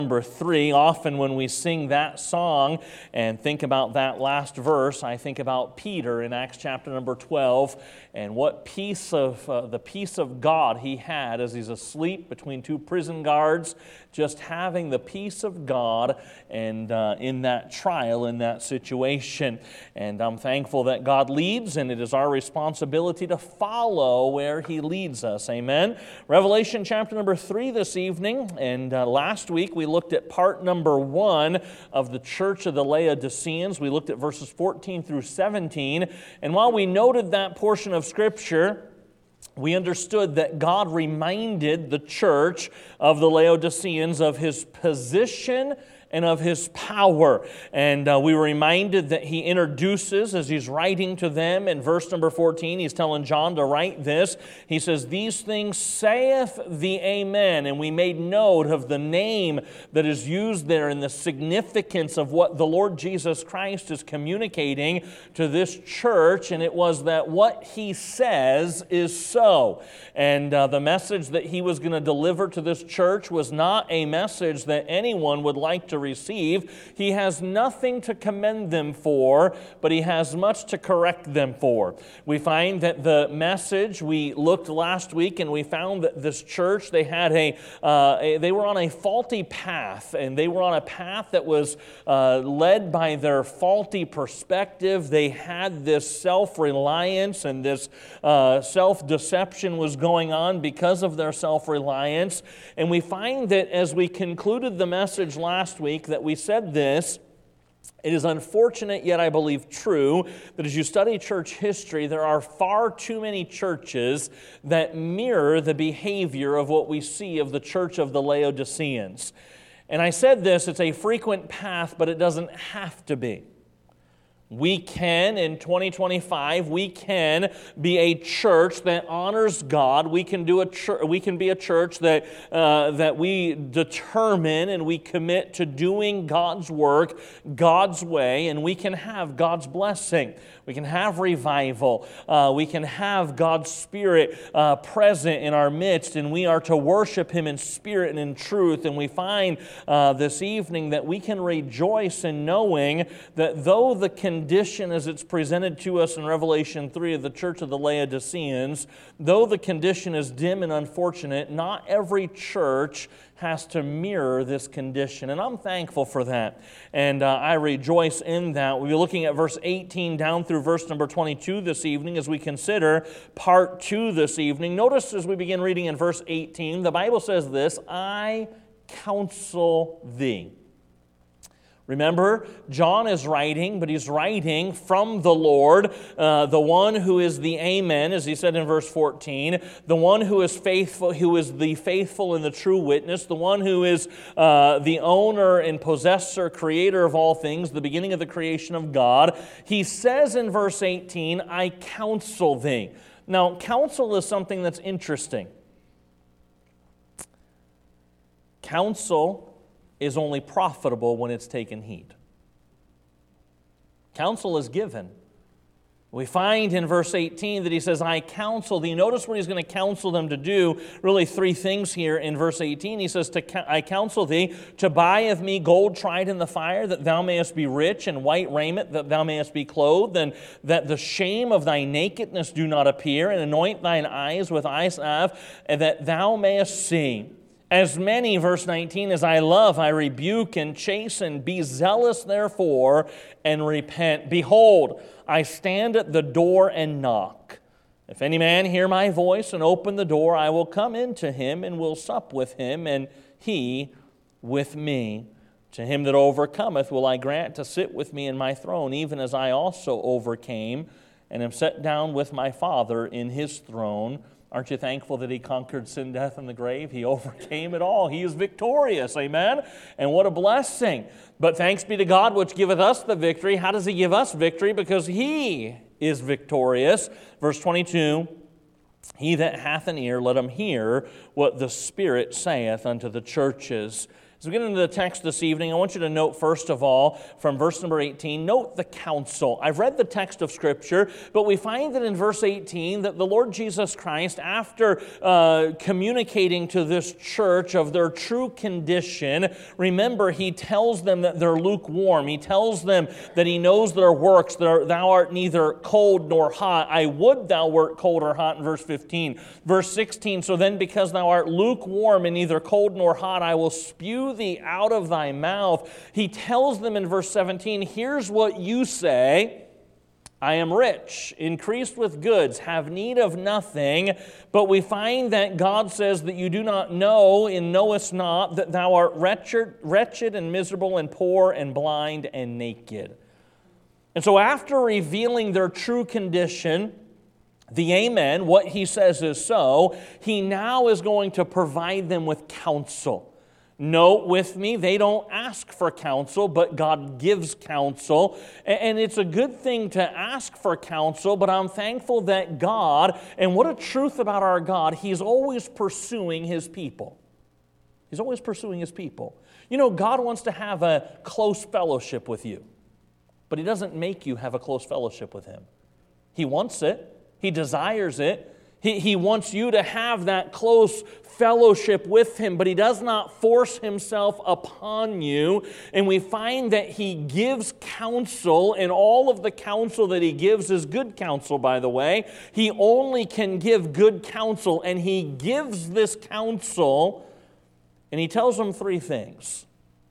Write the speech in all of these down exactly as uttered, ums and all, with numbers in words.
Number three, often when we sing that song and think about that last verse, I think about Peter in Acts chapter number twelve and what peace of uh, the peace of God he had as he's asleep between two prison guards, just having the peace of God and uh, in that trial, in that situation. And I'm thankful that God leads, and it is our responsibility to follow where He leads us. Amen. Revelation chapter number three this evening, and uh, last week we looked at part number one of the church of the Laodiceans. We looked at verses fourteen through seventeen, and while we noted that portion of Scripture, we understood that God reminded the church of the Laodiceans of His position and of His power. And uh, we were reminded that He introduces, as He's writing to them in verse number fourteen, He's telling John to write this. He says, "These things saith the Amen." And we made note of the name that is used there and the significance of what the Lord Jesus Christ is communicating to this church. And it was that what He says is so. And uh, the message that He was going to deliver to this church was not a message that anyone would like to receive. He has nothing to commend them for, but He has much to correct them for. We find that the message, we looked last week and we found that this church, they had a, uh, a they were on a faulty path, and they were on a path that was uh, led by their faulty perspective. They had this self-reliance, and this uh, self-deception was going on because of their self-reliance. And we find that as we concluded the message last week, that we said this: it is unfortunate, yet I believe true, that as you study church history, there are far too many churches that mirror the behavior of what we see of the church of the Laodiceans. And I said this, it's a frequent path, but it doesn't have to be. We can, in twenty twenty-five, we can be a church that honors God. We can do a church. We can be a church that uh, that we determine and we commit to doing God's work God's way, and we can have God's blessing. We can have revival. Uh, we can have God's Spirit uh, present in our midst, and we are to worship Him in spirit and in truth. And we find uh, this evening that we can rejoice in knowing that though the condition as it's presented to us in Revelation three of the church of the Laodiceans, though the condition is dim and unfortunate, not every church has to mirror this condition. And I'm thankful for that. And uh, I rejoice in that. We'll be looking at verse eighteen down through verse number twenty-two this evening as we consider part two this evening. Notice as we begin reading in verse eighteen, the Bible says this: "I counsel thee." Remember, John is writing, but he's writing from the Lord, uh, the one who is the Amen, as he said in verse fourteen, the one who is faithful, who is the faithful and the true witness, the one who is uh, the owner and possessor, creator of all things, the beginning of the creation of God. He says in verse eighteen, "I counsel thee." Now, counsel is something that's interesting. Counsel is only profitable when it's taken heed. Counsel is given. We find in verse eighteen that he says, "I counsel thee." Notice what he's going to counsel them to do. Really three things here in verse eighteen. He says, "I counsel thee to buy of me gold tried in the fire, that thou mayest be rich, and white raiment, that thou mayest be clothed, and that the shame of thy nakedness do not appear, and anoint thine eyes with eye salve, and that thou mayest see. As many," verse nineteen, "as I love, I rebuke and chasten. Be zealous, therefore, and repent. Behold, I stand at the door and knock. If any man hear my voice and open the door, I will come into him and will sup with him, and he with me. To him that overcometh will I grant to sit with me in my throne, even as I also overcame and am set down with my Father in His throne." Aren't you thankful that He conquered sin, death, and the grave? He overcame it all. He is victorious, amen? And what a blessing. "But thanks be to God which giveth us the victory." How does He give us victory? Because He is victorious. Verse twenty-two, "He that hath an ear, let him hear what the Spirit saith unto the churches." As we get into the text this evening, I want you to note, first of all, from verse number eighteen, note the counsel. I've read the text of Scripture, but we find that in verse eighteen that the Lord Jesus Christ, after uh, communicating to this church of their true condition, remember, He tells them that they're lukewarm. He tells them that He knows their works. Thou art neither cold nor hot. I would thou wert cold or hot in verse fifteen. Verse sixteen, so then because thou art lukewarm and neither cold nor hot, I will spew thee out of thy mouth. He tells them in verse seventeen, here's what you say: I am rich, increased with goods, have need of nothing. But we find that God says that you do not know and knowest not that thou art wretched, wretched and miserable and poor and blind and naked. And so after revealing their true condition, the amen, what He says is so, He now is going to provide them with counsel. Note with me, they don't ask for counsel, but God gives counsel. And it's a good thing to ask for counsel, but I'm thankful that God, and what a truth about our God, He's always pursuing His people. He's always pursuing His people. You know, God wants to have a close fellowship with you, but He doesn't make you have a close fellowship with Him. He wants it. He desires it. He, he wants you to have that close fellowship with Him, but He does not force Himself upon you. And we find that He gives counsel, and all of the counsel that He gives is good counsel, by the way. He only can give good counsel, and He gives this counsel, and He tells them three things.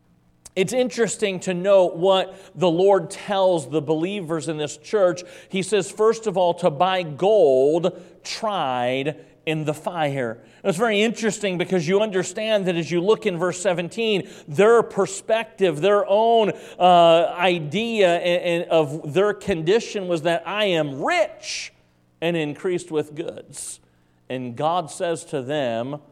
It's interesting to note what the Lord tells the believers in this church. He says, first of all, to buy gold tried in the fire. And it's very interesting because you understand that as you look in verse seventeen, their perspective, their own uh, idea of their condition was that I am rich and increased with goods. And God says to them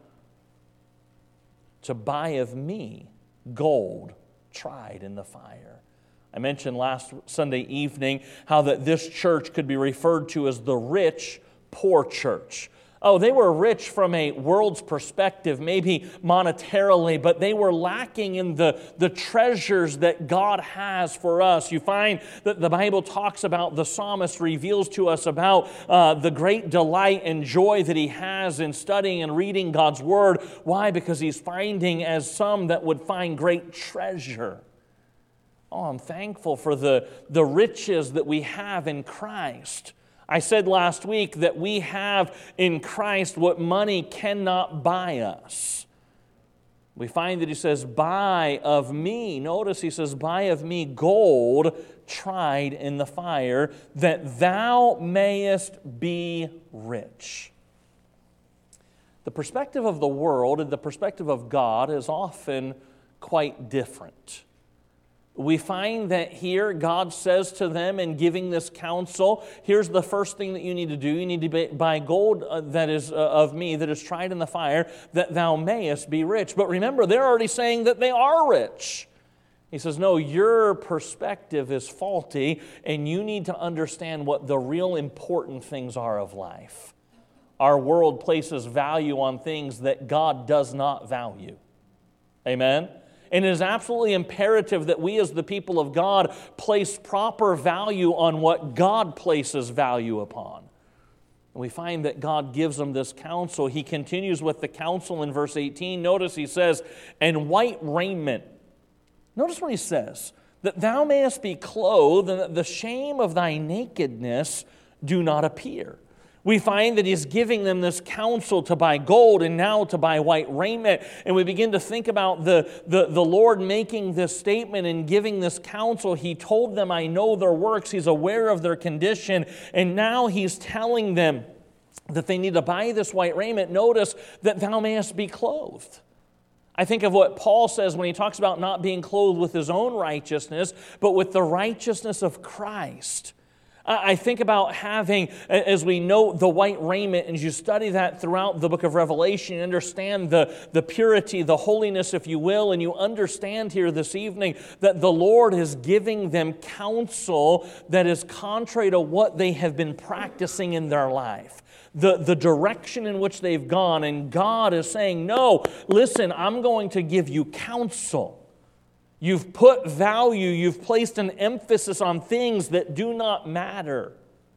to buy of me gold tried in the fire. I mentioned last Sunday evening how that this church could be referred to as the rich, poor church. Oh, they were rich from a world's perspective, maybe monetarily, but they were lacking in the, the treasures that God has for us. You find that the Bible talks about, the psalmist reveals to us about uh, the great delight and joy that he has in studying and reading God's Word. Why? Because he's finding, as some that would find great treasure. Oh, I'm thankful for the, the riches that we have in Christ. I said last week that we have in Christ what money cannot buy us. We find that He says, buy of me. Notice He says, buy of me gold tried in the fire, that thou mayest be rich. The perspective of the world and the perspective of God is often quite different. We find that here God says to them in giving this counsel, here's the first thing that you need to do. You need to buy gold that is of me, that is tried in the fire, that thou mayest be rich. But remember, they're already saying that they are rich. He says, no, your perspective is faulty, and you need to understand what the real important things are of life. Our world places value on things that God does not value. Amen? And it is absolutely imperative that we as the people of God place proper value on what God places value upon. And we find that God gives them this counsel. He continues with the counsel in verse eighteen. Notice He says, and white raiment. Notice what He says, that thou mayest be clothed, and that the shame of thy nakedness do not appear. We find that He's giving them this counsel to buy gold and now to buy white raiment. And we begin to think about the, the, the Lord making this statement and giving this counsel. He told them, I know their works. He's aware of their condition. And now He's telling them that they need to buy this white raiment. Notice that thou mayest be clothed. I think of what Paul says when he talks about not being clothed with his own righteousness, but with the righteousness of Christ. I think about having, as we know, the white raiment, and as you study that throughout the book of Revelation, you understand the, the purity, the holiness, if you will, and you understand here this evening that the Lord is giving them counsel that is contrary to what they have been practicing in their life. the, the direction in which they've gone, and God is saying, no, listen, I'm going to give you counsel. You've put value, you've placed an emphasis on things that do not matter.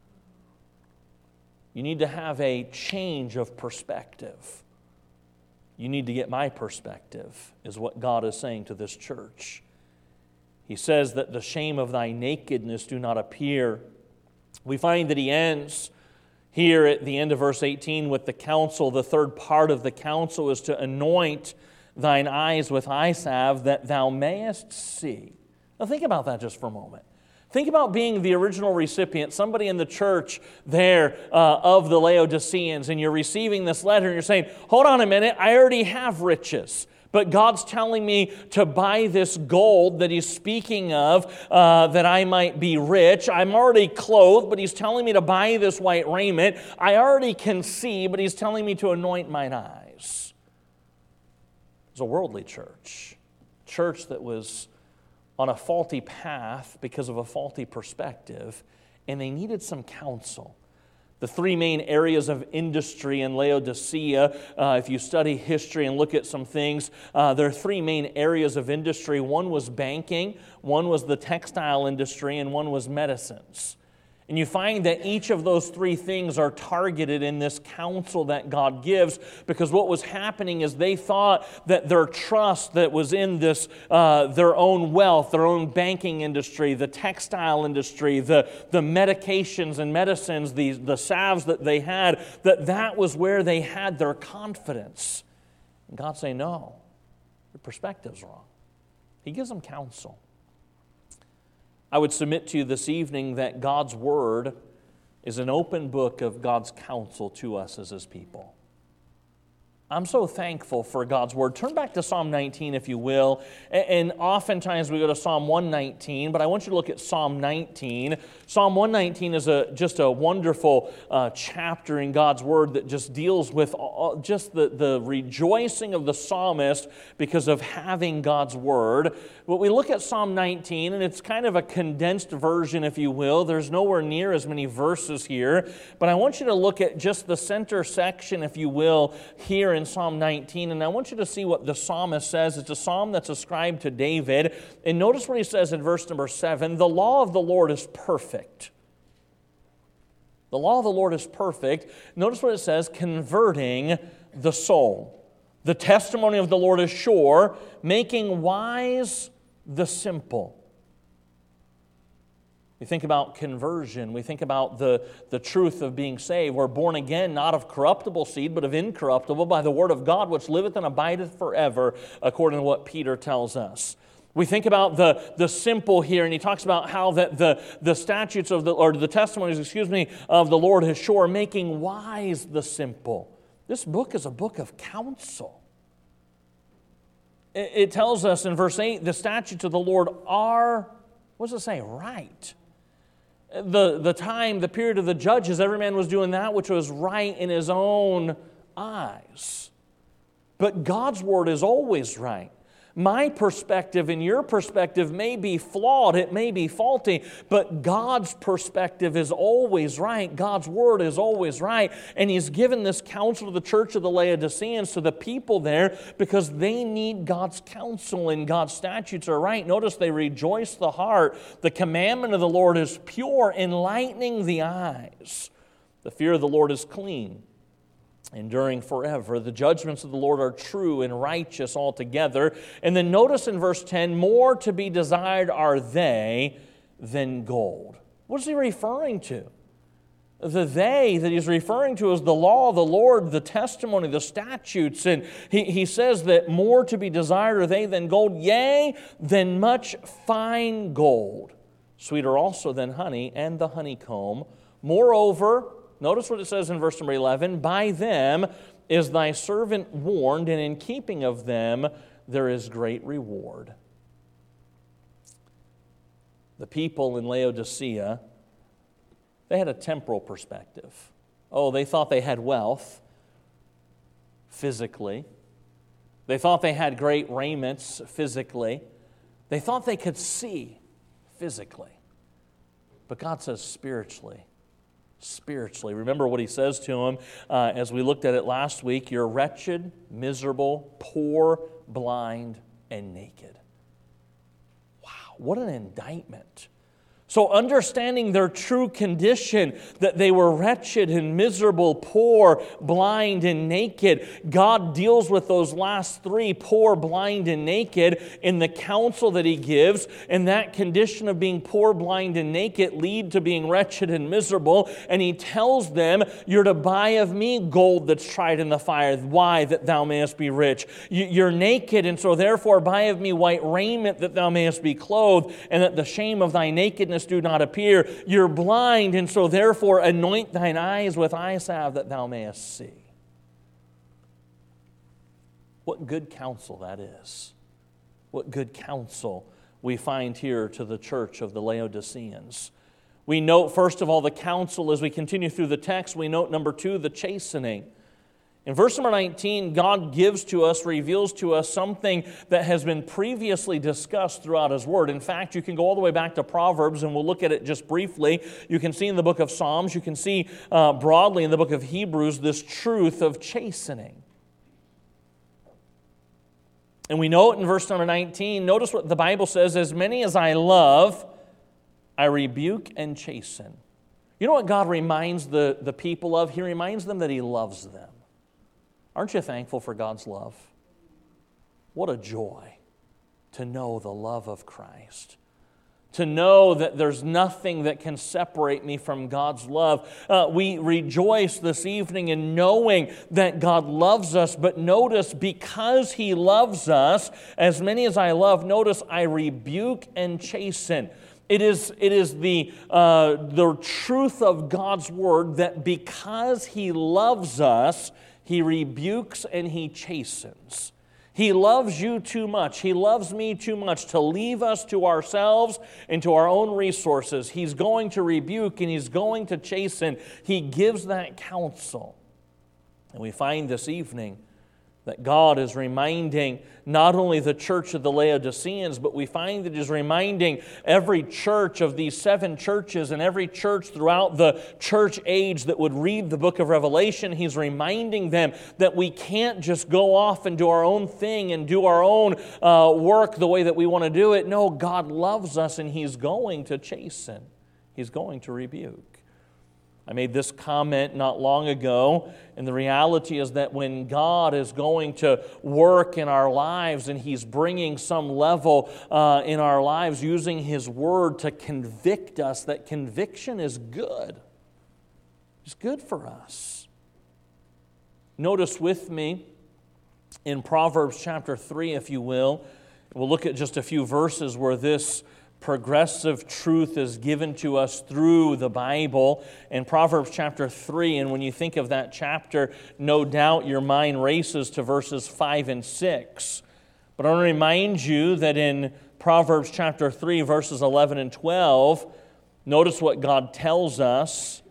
You need to have a change of perspective. You need to get my perspective, is what God is saying to this church. He says that the shame of thy nakedness do not appear. We find that he ends here at the end of verse eighteen with the counsel. The third part of the counsel is to anoint thine eyes with eye salve that thou mayest see. Now think about that just for a moment. Think about being the original recipient, somebody in the church there uh, of the Laodiceans, and you're receiving this letter and you're saying, hold on a minute, I already have riches. But God's telling me to buy this gold that He's speaking of, uh, that I might be rich. I'm already clothed, but He's telling me to buy this white raiment. I already can see, but He's telling me to anoint mine eyes. It was a worldly church, church that was on a faulty path because of a faulty perspective, and they needed some counsel. The three main areas of industry in Laodicea, uh, if you study history and look at some things, uh, there are three main areas of industry. One was banking, one was the textile industry, and one was medicines. And you find that each of those three things are targeted in this counsel that God gives, because what was happening is they thought that their trust that was in this, uh, their own wealth, their own banking industry, the textile industry, the, the medications and medicines, the, the salves that they had, that that was where they had their confidence. And God saying, no, your perspective's wrong. He gives them counsel. I would submit to you this evening that God's Word is an open book of God's counsel to us as His people. I'm so thankful for God's Word. Turn back to Psalm nineteen, if you will. And oftentimes we go to Psalm one nineteen, but I want you to look at Psalm nineteen. Psalm one nineteen is a, just a wonderful uh, chapter in God's Word that just deals with all, just the, the rejoicing of the psalmist because of having God's Word. But we look at Psalm nineteen, and it's kind of a condensed version, if you will. There's nowhere near as many verses here. But I want you to look at just the center section, if you will, here in Psalm nineteen, and I want you to see what the psalmist says. It's a psalm that's ascribed to David, and notice what he says in verse number seven, the law of the Lord is perfect. The law of the Lord is perfect. Notice what it says, converting the soul. The testimony of the Lord is sure, making wise the simple. We think about conversion. We think about the, the truth of being saved. We're born again, not of corruptible seed, but of incorruptible, by the word of God, which liveth and abideth forever, according to what Peter tells us. We think about the, the simple here, and he talks about how that the, the statutes of the, or the testimonies, excuse me, of the Lord is sure, making wise the simple. This book is a book of counsel. It, it tells us in verse eight, the statutes of the Lord are, what does it say? Right. The, the time, the period of the judges, every man was doing that which was right in his own eyes. But God's word is always right. My perspective and your perspective may be flawed, it may be faulty, but God's perspective is always right. God's word is always right. And He's given this counsel to the church of the Laodiceans, to the people there, because they need God's counsel, and God's statutes are right. Notice they rejoice the heart. The commandment of the Lord is pure, enlightening the eyes. The fear of the Lord is clean, enduring forever. The judgments of the Lord are true and righteous altogether. And then notice in verse ten, more to be desired are they than gold. What is he referring to? The they that he's referring to is the law of the Lord, the testimony, the statutes. And he, he says that more to be desired are they than gold, yea, than much fine gold. Sweeter also than honey and the honeycomb. Moreover, notice what it says in verse number eleven, by them is thy servant warned, and in keeping of them there is great reward. The people in Laodicea, they had a temporal perspective. Oh, they thought they had wealth physically. They thought they had great raiments physically. They thought they could see physically. But God says spiritually, spiritually. Remember what he says to him uh, as we looked at it last week. You're wretched, miserable, poor, blind, and naked. Wow, what an indictment. So understanding their true condition, that they were wretched and miserable, poor, blind, and naked, God deals with those last three, poor, blind, and naked, in the counsel that He gives. And that condition of being poor, blind, and naked lead to being wretched and miserable. And He tells them, you're to buy of me gold that's tried in the fire. Why? That thou mayest be rich. You're naked, and so therefore buy of me white raiment that thou mayest be clothed, and that the shame of thy nakedness do not appear. You're blind, and so therefore anoint thine eyes with eye salve that thou mayest see. What good counsel that is. What good counsel we find here to the church of the Laodiceans. We note, first of all, the counsel as we continue through the text. We note, number two, the chastening. In verse number nineteen, God gives to us, reveals to us something that has been previously discussed throughout His Word. In fact, you can go all the way back to Proverbs, and we'll look at it just briefly. You can see in the book of Psalms, you can see uh, broadly in the book of Hebrews, this truth of chastening. And we note in verse number nineteen, notice what the Bible says, as many as I love, I rebuke and chasten. You know what God reminds the, the people of? He reminds them that He loves them. Aren't you thankful for God's love? What a joy to know the love of Christ. To know that there's nothing that can separate me from God's love. Uh, we rejoice this evening in knowing that God loves us, but notice, because He loves us, as many as I love, notice, I rebuke and chasten. It is, it is the, uh, the truth of God's Word that because He loves us, He rebukes and He chastens. He loves you too much. He loves me too much to leave us to ourselves and to our own resources. He's going to rebuke and He's going to chasten. He gives that counsel. And we find this evening that God is reminding not only the church of the Laodiceans, but we find that He's reminding every church of these seven churches and every church throughout the church age that would read the book of Revelation. He's reminding them that we can't just go off and do our own thing and do our own uh, work the way that we want to do it. No, God loves us and He's going to chasten. He's going to rebuke. I made this comment not long ago, and the reality is that when God is going to work in our lives and He's bringing some level uh, in our lives using His Word to convict us, that conviction is good. It's good for us. Notice with me in Proverbs chapter three, if you will, we'll look at just a few verses where this progressive truth is given to us through the Bible. In Proverbs chapter three, and when you think of that chapter, no doubt your mind races to verses five and six. But I want to remind you that in Proverbs chapter three, verses eleven and twelve, notice what God tells us.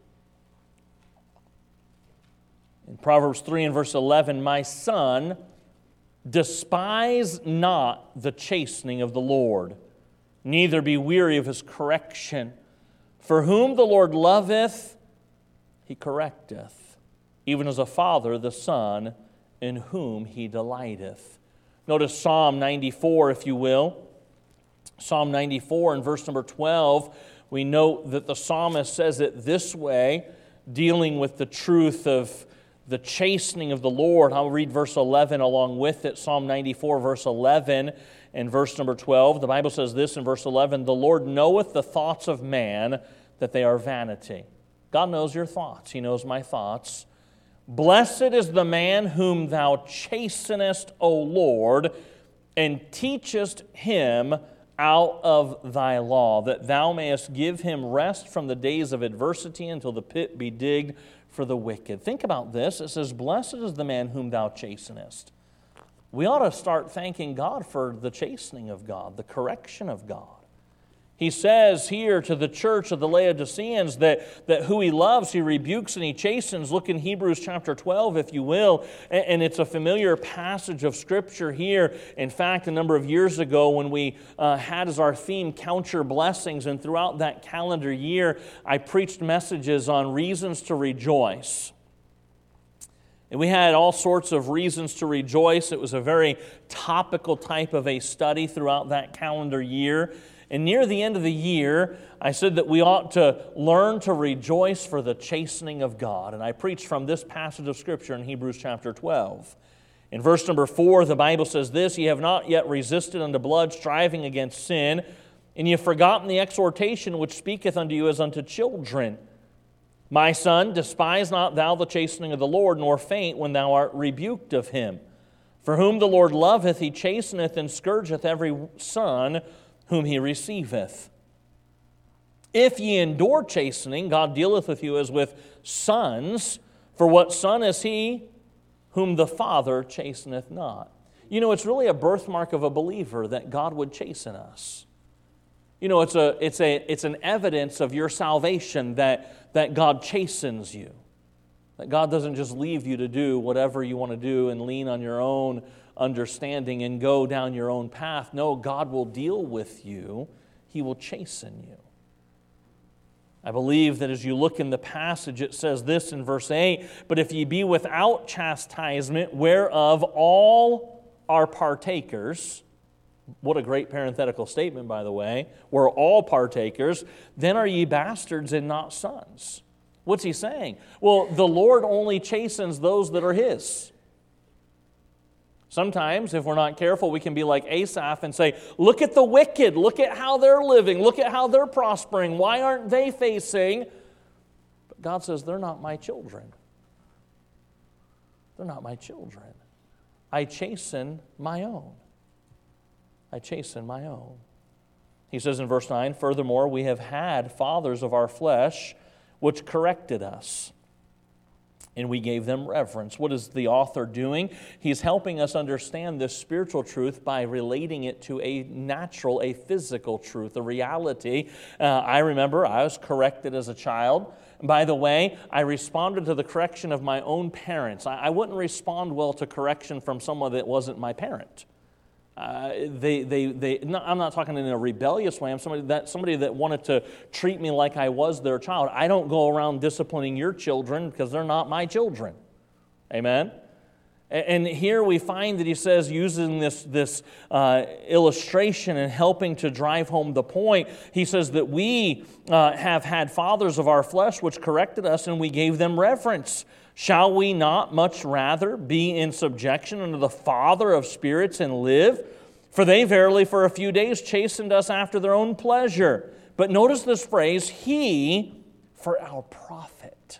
In Proverbs three and verse eleven, my son, despise not the chastening of the Lord, neither be weary of His correction. For whom the Lord loveth, He correcteth, even as a father the son in whom He delighteth. Notice Psalm ninety-four, if you will. Psalm ninety-four in verse number twelve, we note that the psalmist says it this way, dealing with the truth of the chastening of the Lord. I'll read verse eleven along with it. Psalm ninety-four, verse eleven. In verse number twelve, the Bible says this in verse eleven, the Lord knoweth the thoughts of man, that they are vanity. God knows your thoughts. He knows my thoughts. Blessed is the man whom thou chastenest, O Lord, and teachest him out of thy law, that thou mayest give him rest from the days of adversity until the pit be digged for the wicked. Think about this. It says, blessed is the man whom thou chastenest. We ought to start thanking God for the chastening of God, the correction of God. He says here to the church of the Laodiceans that, that who he loves, he rebukes and he chastens. Look in Hebrews chapter twelve, if you will. And, and it's a familiar passage of Scripture here. In fact, a number of years ago when we uh, had as our theme, Count Your Blessings, and throughout that calendar year, I preached messages on reasons to rejoice. And we had all sorts of reasons to rejoice. It was a very topical type of a study throughout that calendar year. And near the end of the year, I said that we ought to learn to rejoice for the chastening of God. And I preached from this passage of Scripture in Hebrews chapter twelve. In verse number four, the Bible says this, "Ye have not yet resisted unto blood, striving against sin, and ye have forgotten the exhortation which speaketh unto you as unto children. My son, despise not thou the chastening of the Lord, nor faint when thou art rebuked of him. For whom the Lord loveth, he chasteneth and scourgeth every son whom he receiveth. If ye endure chastening, God dealeth with you as with sons. For what son is he whom the Father chasteneth not?" You know, it's really a birthmark of a believer that God would chasten us. You know, it's a it's a it's an evidence of your salvation that, that God chastens you. That God doesn't just leave you to do whatever you want to do and lean on your own understanding and go down your own path. No, God will deal with you. He will chasten you. I believe that as you look in the passage, it says this in verse eight, "But if ye be without chastisement, whereof all are partakers," what a great parenthetical statement, by the way, "we're all partakers, then are ye bastards and not sons." What's he saying? Well, the Lord only chastens those that are His. Sometimes, if we're not careful, we can be like Asaph and say, look at the wicked, look at how they're living, look at how they're prospering, why aren't they facing? But God says, they're not my children. They're not my children. I chasten my own. I chasten my own. He says in verse nine, "Furthermore, we have had fathers of our flesh, which corrected us, and we gave them reverence." What is the author doing? He's helping us understand this spiritual truth by relating it to a natural, a physical truth, a reality. Uh, I remember I was corrected as a child. By the way, I responded to the correction of my own parents. I, I wouldn't respond well to correction from someone that wasn't my parent. Uh, they, they, they. No, I'm not talking in a rebellious way. I'm somebody that somebody that wanted to treat me like I was their child. I don't go around disciplining your children because they're not my children. Amen. And here we find that he says, using this this uh, illustration and helping to drive home the point, he says that we uh, have had fathers of our flesh which corrected us, and we gave them reverence. Shall we not much rather be in subjection unto the Father of spirits and live? For they verily for a few days chastened us after their own pleasure. But notice this phrase, "He for our profit,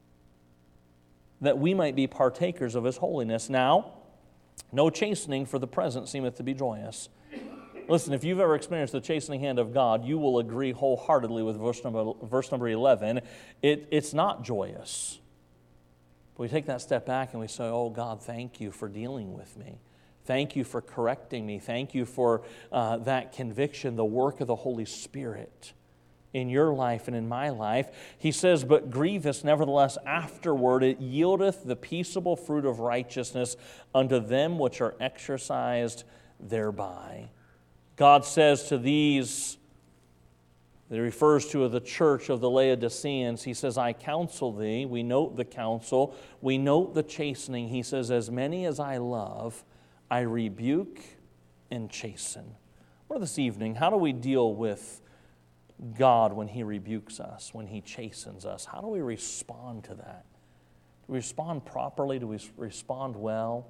that we might be partakers of His holiness. Now, no chastening for the present seemeth to be joyous." Listen, if you've ever experienced the chastening hand of God, you will agree wholeheartedly with verse number, verse number eleven. It, it's not joyous. But we take that step back and we say, oh, God, thank you for dealing with me. Thank you for correcting me. Thank you for uh, that conviction, the work of the Holy Spirit in your life and in my life. He says, "But grievous, nevertheless, afterward it yieldeth the peaceable fruit of righteousness unto them which are exercised thereby." God says to these, that He refers to the church of the Laodiceans, He says, "I counsel thee." We note the counsel. We note the chastening. He says, "As many as I love, I rebuke and chasten." Well, this evening, how do we deal with God when He rebukes us, when He chastens us? How do we respond to that? Do we respond properly? Do we respond well?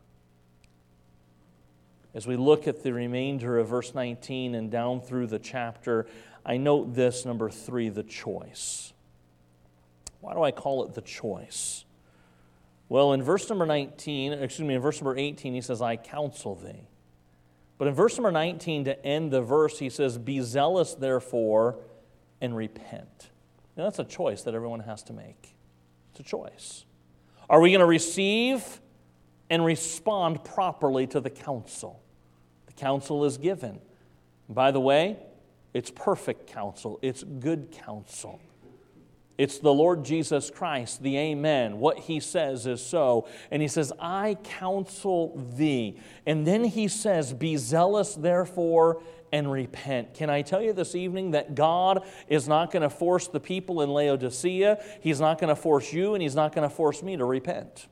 As we look at the remainder of verse nineteen and down through the chapter, I note this, number three, the choice. Why do I call it the choice? Well, in verse number nineteen, excuse me, in verse number eighteen, he says, "I counsel thee." But in verse number nineteen, to end the verse, he says, "Be zealous, therefore, and repent." Now, that's a choice that everyone has to make. It's a choice. Are we going to receive and respond properly to the counsel? The counsel is given. By the way, It's perfect counsel. It's good counsel. It's the Lord Jesus Christ, the Amen. What He says is so. And He says, I counsel thee. And then He says, be zealous therefore and repent. Can I tell you this evening that God is not going to force the people in Laodicea. He's not going to force you, and He's not going to force me to repent.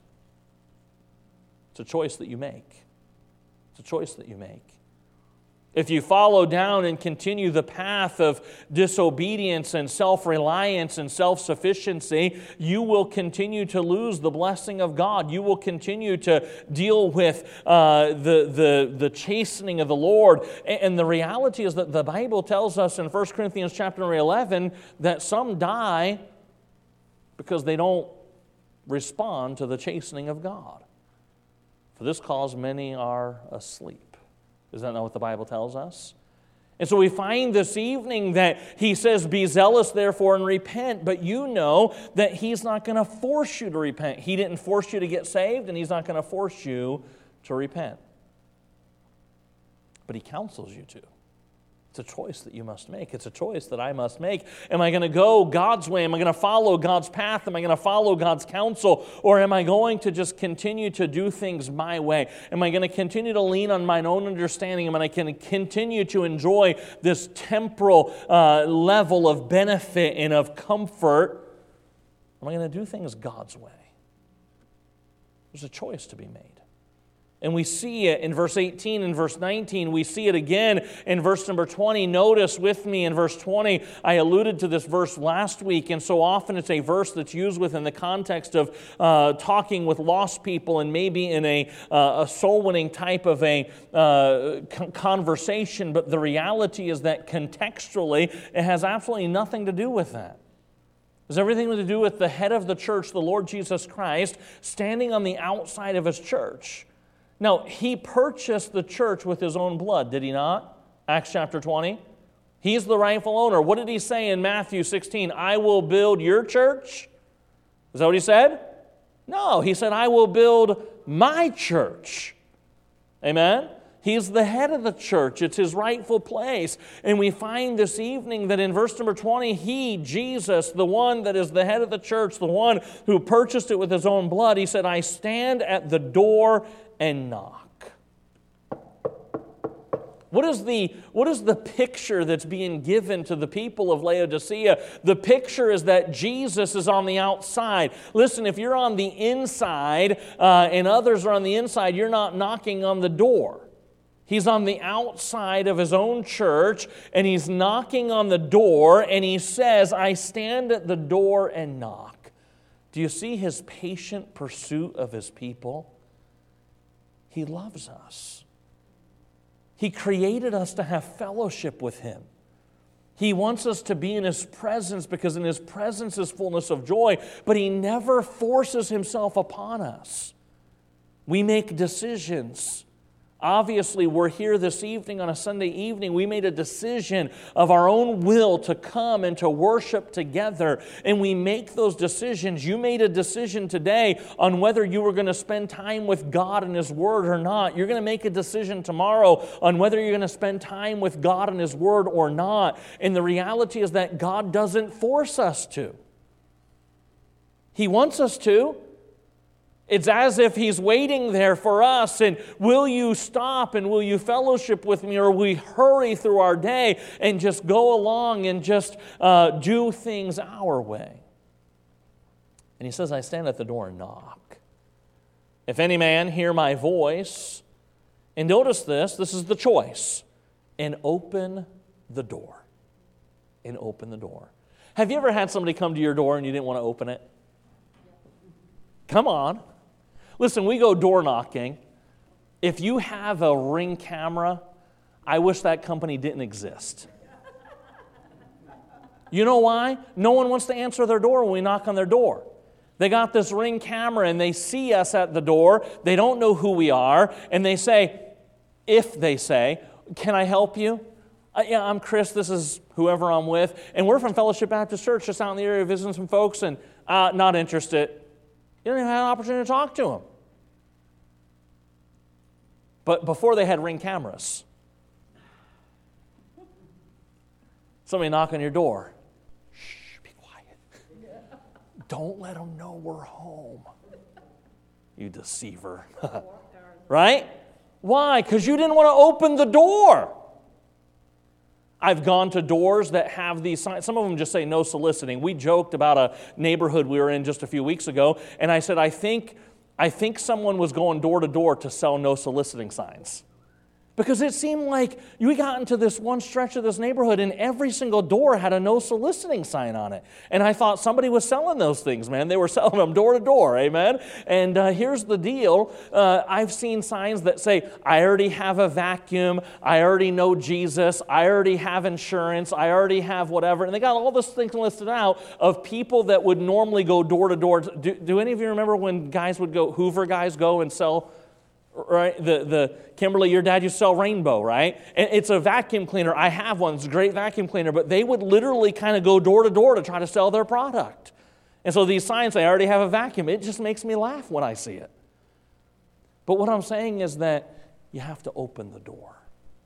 It's a choice that you make. It's a choice that you make. If you follow down and continue the path of disobedience and self-reliance and self-sufficiency, you will continue to lose the blessing of God. You will continue to deal with uh, the, the, the chastening of the Lord. And the reality is that the Bible tells us in First Corinthians chapter eleven that some die because they don't respond to the chastening of God. For this cause many are asleep. Is that not what the Bible tells us? And so we find this evening that He says, be zealous therefore and repent, but you know that He's not going to force you to repent. He didn't force you to get saved, and He's not going to force you to repent. But He counsels you to. It's a choice that you must make. It's a choice that I must make. Am I going to go God's way? Am I going to follow God's path? Am I going to follow God's counsel? Or am I going to just continue to do things my way? Am I going to continue to lean on my own understanding? Am I going to continue to enjoy this temporal uh, level of benefit and of comfort? Am I going to do things God's way? There's a choice to be made. And we see it in verse eighteen and verse nineteen. We see it again in verse number twenty. Notice with me in verse twenty, I alluded to this verse last week, and so often it's a verse that's used within the context of uh, talking with lost people and maybe in a, uh, a soul-winning type of a uh, conversation, but the reality is that contextually it has absolutely nothing to do with that. It has everything to do with the head of the church, the Lord Jesus Christ, standing on the outside of His church. Now, He purchased the church with His own blood, did He not? Acts chapter twenty. He's the rightful owner. What did He say in Matthew sixteen? I will build your church? Is that what He said? No, He said, I will build my church. Amen? He's the head of the church. It's His rightful place. And we find this evening that in verse number twenty, He, Jesus, the one that is the head of the church, the one who purchased it with His own blood, He said, I stand at the door and knock. What is the, what is the picture that's being given to the people of Laodicea? The picture is that Jesus is on the outside. Listen, if you're on the inside uh, and others are on the inside, you're not knocking on the door. He's on the outside of His own church, and He's knocking on the door, and He says, I stand at the door and knock. Do you see His patient pursuit of His people? He loves us. He created us to have fellowship with Him. He wants us to be in His presence because in His presence is fullness of joy, but He never forces Himself upon us. We make decisions. Obviously, we're here this evening on a Sunday evening. We made a decision of our own will to come and to worship together, and we make those decisions. You made a decision today on whether you were going to spend time with God and His Word or not. You're going to make a decision tomorrow on whether you're going to spend time with God and His Word or not. And the reality is that God doesn't force us to. He wants us to. It's as if He's waiting there for us, and will you stop and will you fellowship with me, or will we hurry through our day and just go along and just uh, do things our way? And He says, I stand at the door and knock. If any man hear my voice, and notice this, this is the choice, and open the door. And open the door. Have you ever had somebody come to your door and you didn't want to open it? Come on. Listen, we go door knocking. If you have a Ring camera, I wish that company didn't exist. You know why? No one wants to answer their door when we knock on their door. They got this Ring camera and they see us at the door. They don't know who we are. And they say, if they say, can I help you? Uh, yeah, I'm Chris. This is whoever I'm with. And we're from Fellowship Baptist Church just out in the area visiting some folks, and uh, not interested. You don't even have an opportunity to talk to them. But before they had Ring cameras. Somebody knock on your door. Shh, be quiet. Don't let them know we're home. You deceiver. Right? Why? Because you didn't want to open the door. I've gone to doors that have these signs. Some of them just say no soliciting. We joked about a neighborhood we were in just a few weeks ago, and I said, I think, I think someone was going door to door to sell no soliciting signs. Because it seemed like we got into this one stretch of this neighborhood and every single door had a no soliciting sign on it. And I thought somebody was selling those things, man. They were selling them door to door, amen? And uh, here's the deal. Uh, I've seen signs that say, I already have a vacuum. I already know Jesus. I already have insurance. I already have whatever. And they got all this things listed out of people that would normally go door to door. Do, do any of you remember when guys would go, Hoover guys go and sell, right? The, the Kimberly, your dad used to sell Rainbow, right? And it's a vacuum cleaner. I have one. It's a great vacuum cleaner. But they would literally kind of go door to door to try to sell their product. And so these signs say, I already have a vacuum. It just makes me laugh when I see it. But what I'm saying is that you have to open the door.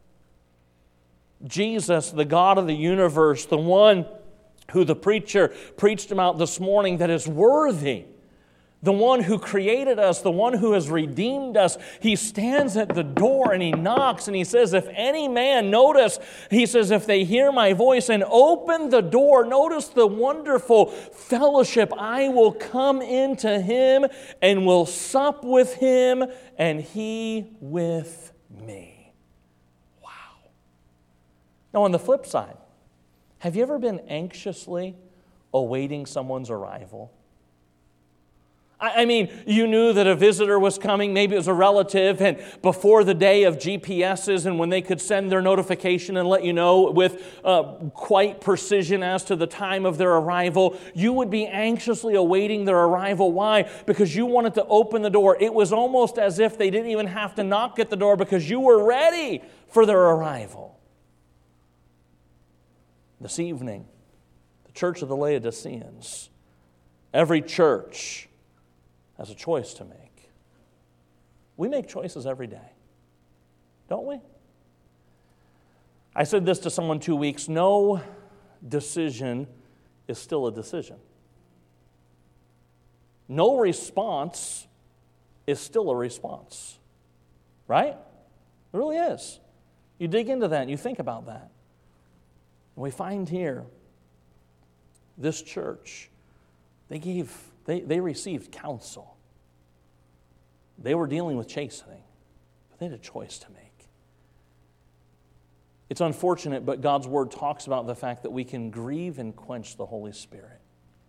Jesus, the God of the universe, the one who the preacher preached about this morning that is worthy, the one who created us, the one who has redeemed us, he stands at the door and he knocks and he says, if any man, notice, he says, if they hear my voice and open the door, notice the wonderful fellowship, I will come into him and will sup with him and he with me. Wow. Now on the flip side, have you ever been anxiously awaiting someone's arrival? I mean, you knew that a visitor was coming, maybe it was a relative, and before the day of G P S's and when they could send their notification and let you know with uh, quite precision as to the time of their arrival, you would be anxiously awaiting their arrival. Why? Because you wanted to open the door. It was almost as if they didn't even have to knock at the door because you were ready for their arrival. This evening, the Church of the Laodiceans, every church has a choice to make. We make choices every day, don't we? I said this to someone two weeks, no decision is still a decision. No response is still a response, right? It really is. You dig into that and you think about that. And we find here, this church, they gave They, they received counsel. They were dealing with chastening, but they had a choice to make. It's unfortunate, but God's Word talks about the fact that we can grieve and quench the Holy Spirit.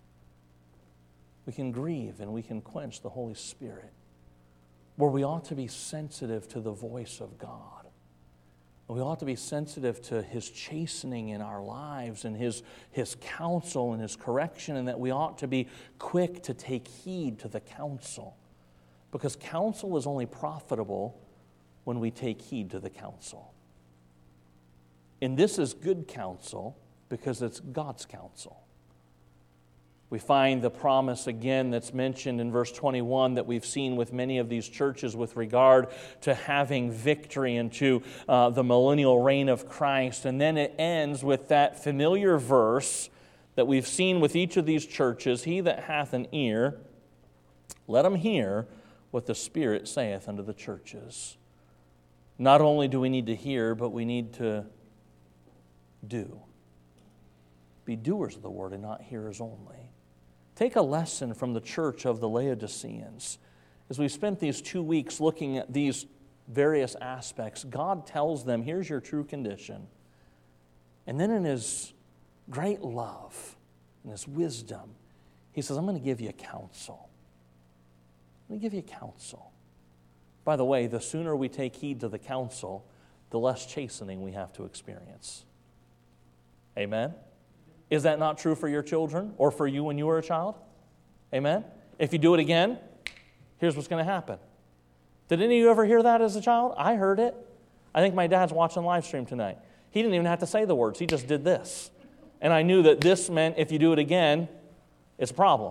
We can grieve and we can quench the Holy Spirit, where we ought to be sensitive to the voice of God. We ought to be sensitive to His chastening in our lives and His, His counsel and His correction, and that we ought to be quick to take heed to the counsel. Because counsel is only profitable when we take heed to the counsel. And this is good counsel because it's God's counsel. We find the promise again that's mentioned in verse twenty-one that we've seen with many of these churches with regard to having victory into uh, the millennial reign of Christ. And then it ends with that familiar verse that we've seen with each of these churches, he that hath an ear, let him hear what the Spirit saith unto the churches. Not only do we need to hear, but we need to do. Be doers of the word and not hearers only. Take a lesson from the church of the Laodiceans. As we spent these two weeks looking at these various aspects, God tells them, here's your true condition. And then in His great love and His wisdom, He says, I'm going to give you counsel. I'm going to give you counsel. By the way, the sooner we take heed to the counsel, the less chastening we have to experience. Amen? Is that not true for your children or for you when you were a child? Amen? If you do it again, here's what's going to happen. Did any of you ever hear that as a child? I heard it. I think my dad's watching live stream tonight. He didn't even have to say the words. He just did this. And I knew that this meant if you do it again, it's a problem.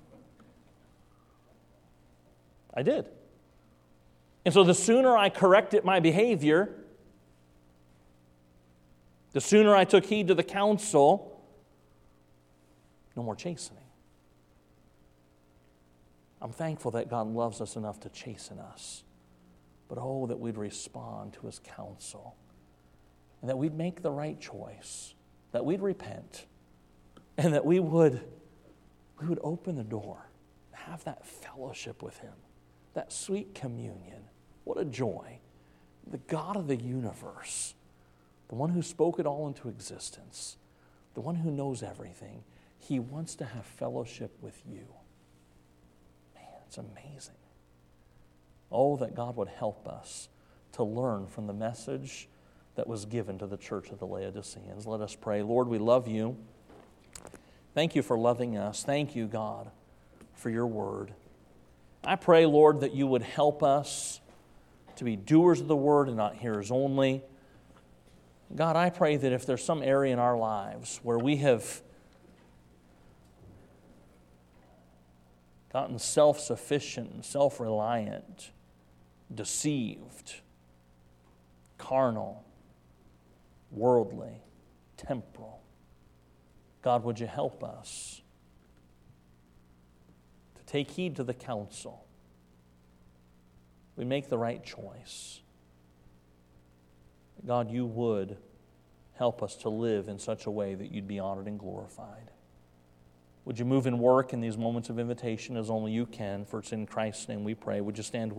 I did. And so the sooner I corrected my behavior, The sooner I took heed to the counsel, no more chastening. I'm thankful that God loves us enough to chasten us. But oh, that we'd respond to His counsel. And that we'd make the right choice. That we'd repent. And that we would, we would open the door. Have that fellowship with Him. That sweet communion. What a joy. The God of the universe. The one who spoke it all into existence. The one who knows everything. He wants to have fellowship with you. It's amazing. Oh, that God would help us to learn from the message that was given to the church of the Laodiceans. Let us pray. Lord, we love you. Thank you for loving us. Thank you, God, for your word. I pray, Lord, that you would help us to be doers of the word and not hearers only. God, I pray that if there's some area in our lives where we have gotten self-sufficient, self-reliant, deceived, carnal, worldly, temporal. God, would you help us to take heed to the counsel? We make the right choice. God, you would help us to live in such a way that you'd be honored and glorified. Would you move and work in these moments of invitation as only you can? For it's in Christ's name we pray. Would you stand with